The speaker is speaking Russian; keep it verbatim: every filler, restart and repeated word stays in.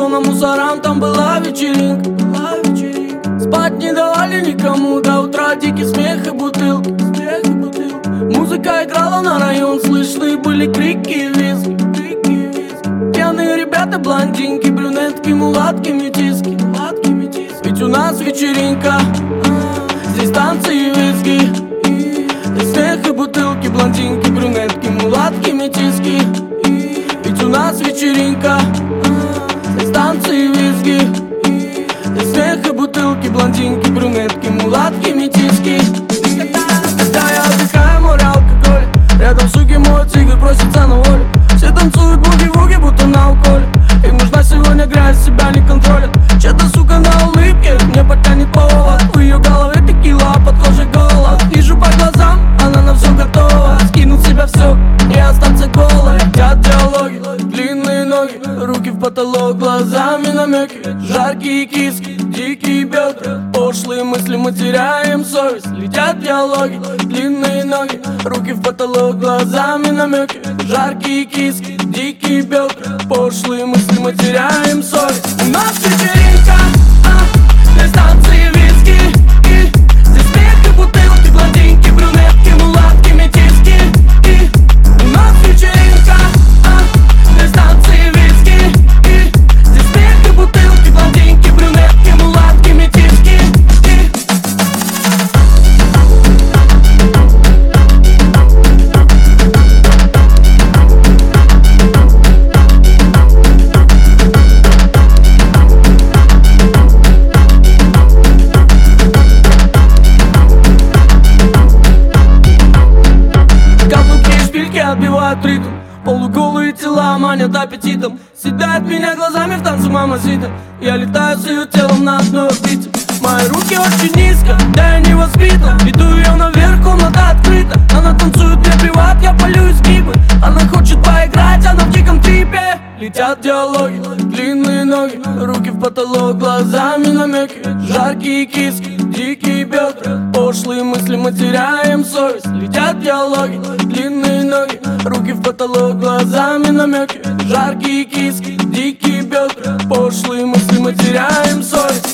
на мусорам, там была вечеринка, была вечеринка. Спать не давали никому, до утра дикий смех и бутылки, смех и бутылки. Музыка играла на район, слышны были крики и визги, крики и визги. Пьяные ребята, блондинки, брюнетки, мулатки, метиски, мулатки, метиски. Ведь у нас вечеринка, здесь танцы и визги, здесь смех и бутылки, блондинки, брюнетки, мулатки, метиски. Ведь у нас вечеринка, здесь танцы и визги, здесь смех и бутылки, блондинки, брюнетки, мулатки, метиски. Когда я отдыхаю, море алкоголь, рядом суки моют игры, просятся на волю. Все танцуют буги-вуги, будто на уколе. Им нужна сегодня грязь, себя не контролят. Чья-то сука на улыбке, мне потянет повод. В ее голове текила, а под кожей голод. Вижу по глазам, она на все готова. Скинуть с себя все и остаться голой. Летят диалоги, длинные ноги, руки в потолок, глазами намеки. Жаркие киски, дикие бедра, пошлые мысли, мы теряем совесть. Летят диалоги, длинные ноги, руки в потолок, глазами намеки. Жаркие киски, дикие бедра, пошлые мысли, мы теряем совесть. У нас вечеринка, а, здесь танцы и виски, и здесь смех и бутылки, блондинки, брюнетки, мулатки, метиски. И у нас вечеринка, а, здесь танцы и виски, и здесь смех и бутылки, блондинки, брюнетки, мулатки, метиски. Отбивают ритм, полуголые тела манят аппетитом. Съедает меня глазами в танце мамасита. Я летаю с ее телом на одной орбите. Мои руки очень низко, да я не воспитан. Веду ее наверх, комната открыта. Она танцует мне приват, я полю изгибы. Она хочет поиграть, она в диком трипе. Летят диалоги, длинные ноги, руки в потолок, глазами намеки. Жаркие киски, дикие бедра, пошлые мысли, мы теряем совесть. Летят диалоги, длинные ноги, руки в потолок, глазами намеки. Жаркие киски, дикие бедра, пошлые мысли, мы теряем совесть.